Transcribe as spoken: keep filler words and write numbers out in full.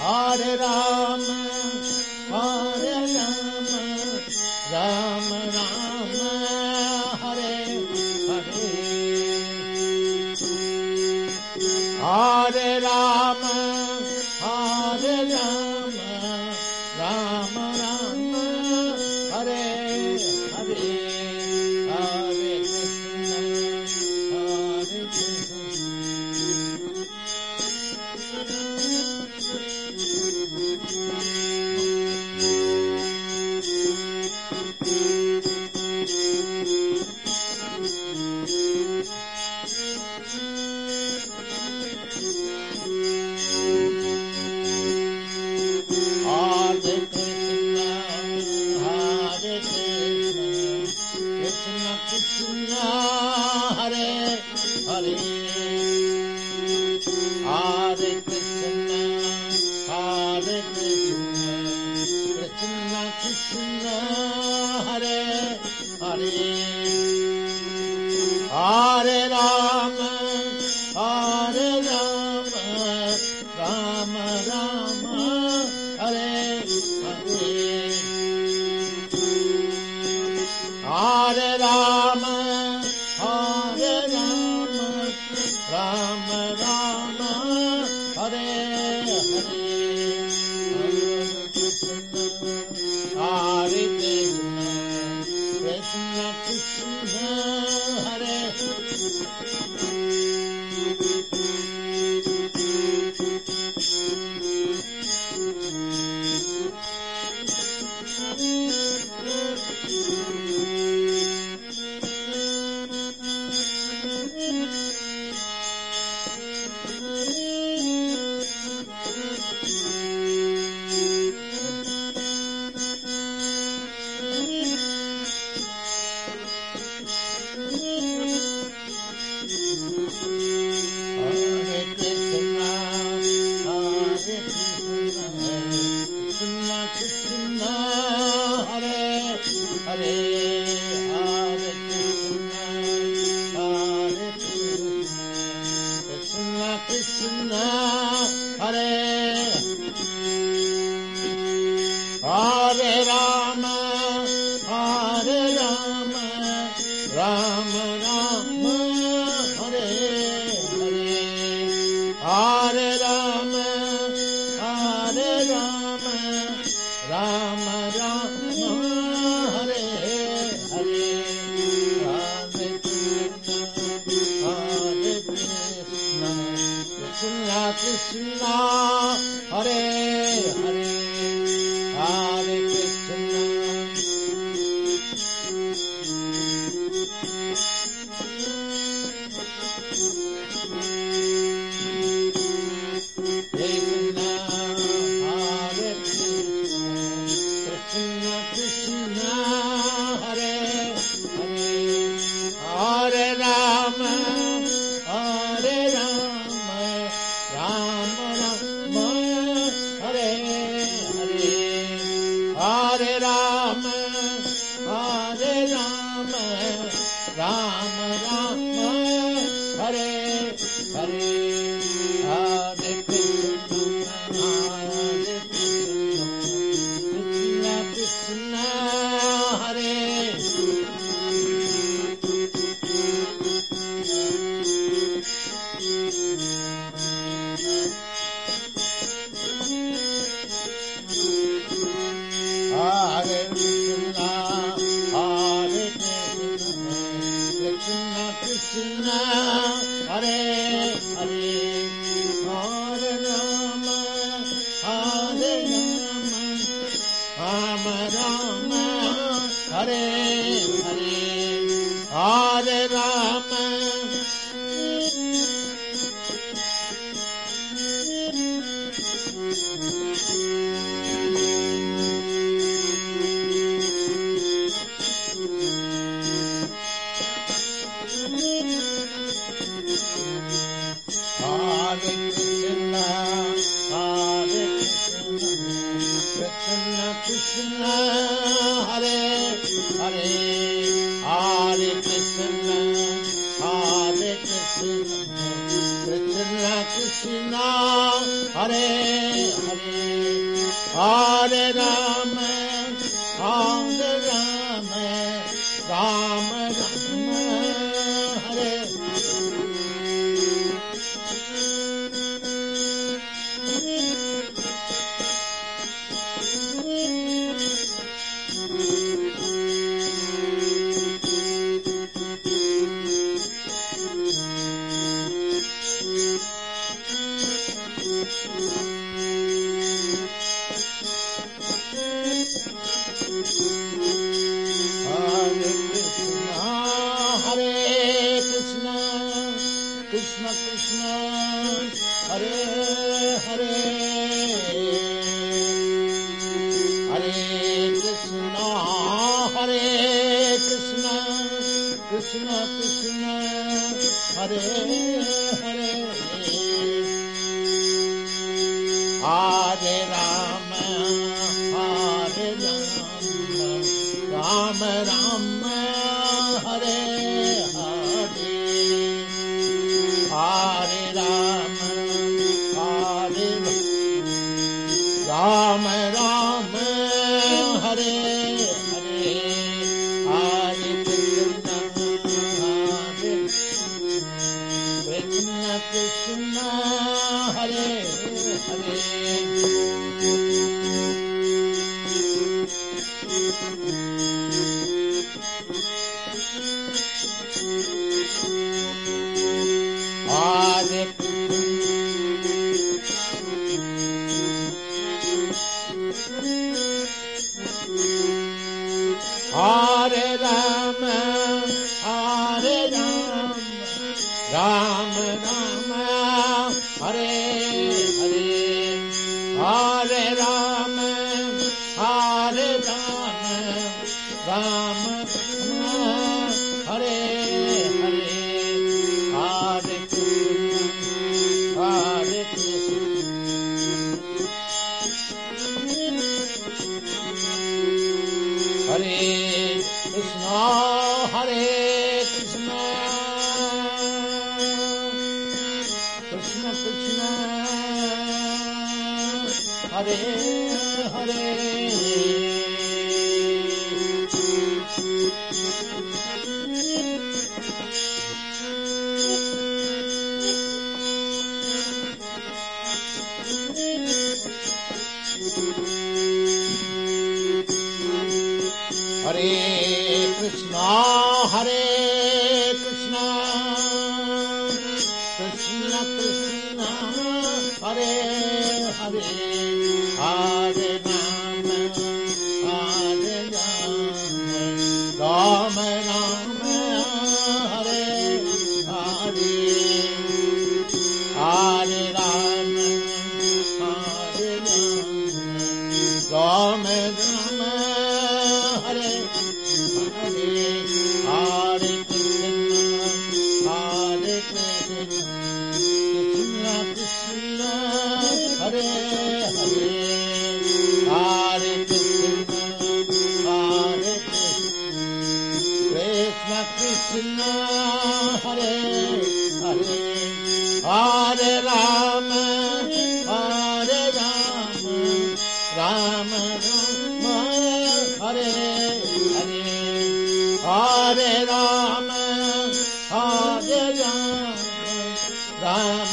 Hare Rama, Hare Rama, Rama Rama, Hare Hare. Hare Rama, Hare Rama, Rama Rama, Hare Hare. Hare Krishna, Hare Krishna. Hare Rama, Hare Rama, Rama Rama, Hare Hare. Hare Rama, Hare Rama, Rama Rama, Hare Hare. Hare Krishna, Krishna Krishna, Hare Krishna, Hare Hare, Hare Krishna. Krishna, Hare Krishna, Krishna, Hare Hare, Hare Rama, Hare Rama, Rama Rama, Hare Hare. Hare Rama, Hare Rama, Rama Rama, Hare Hare. Hare Krishna, Hare Krishna, Krishna Krishna, Hare Hare Krishna, Hare Krishna, Krishna Krishna, Hare Hare. Hare Rama, Hare Rama, Rama Rama, Hare Hare. Hare Rama, Hare Krishna, Hare Krishna, Krishna Krishna, Hare Hare. Hare Krishna, Hare Krishna, Krishna Krishna, Krishna, Hare Hare, Hare Rama, Hare Rama, Rama Rama, Hare Krishna Krishna, Hare Hare, Hare Krishna, Hare Krishna, Krishna Krishna, Hare Hare, Hare Rama, Hare Rama, Rama Rama, Hare Hare, Hare Rama, Hare Rama, Rama, Hare Hare, Hare Krishna, Hare Krishna, Krishna, Hare Hare, Hare Hare Rama, Hare Rama, Rama Rama, Hare Hare, Hare Rama, Hare Rama, Rama Rama, Hare Hare, Hare Krishna, Hare Krishna, Hare Krishna, Hare Krishna, Krishna Krishna, Hare Hare, Hare Krishna, Hare Krishna, Krishna Krishna, Hare Hare, Hare Rama, Hare Rama, Rama Rama, Hare Hare, Hare Rama, Hare Rama, Rama Rama, Hare Hare, Hare Krishna, Hare Krishna, Krishna Krishna, Hare Hare, Hare Krishna, Hare Krishna, Krishna Hare Hare, Hare Rama, Hare Rama, Rama Rama, Hare Hare, Hare Rama, Hare Rama, Rama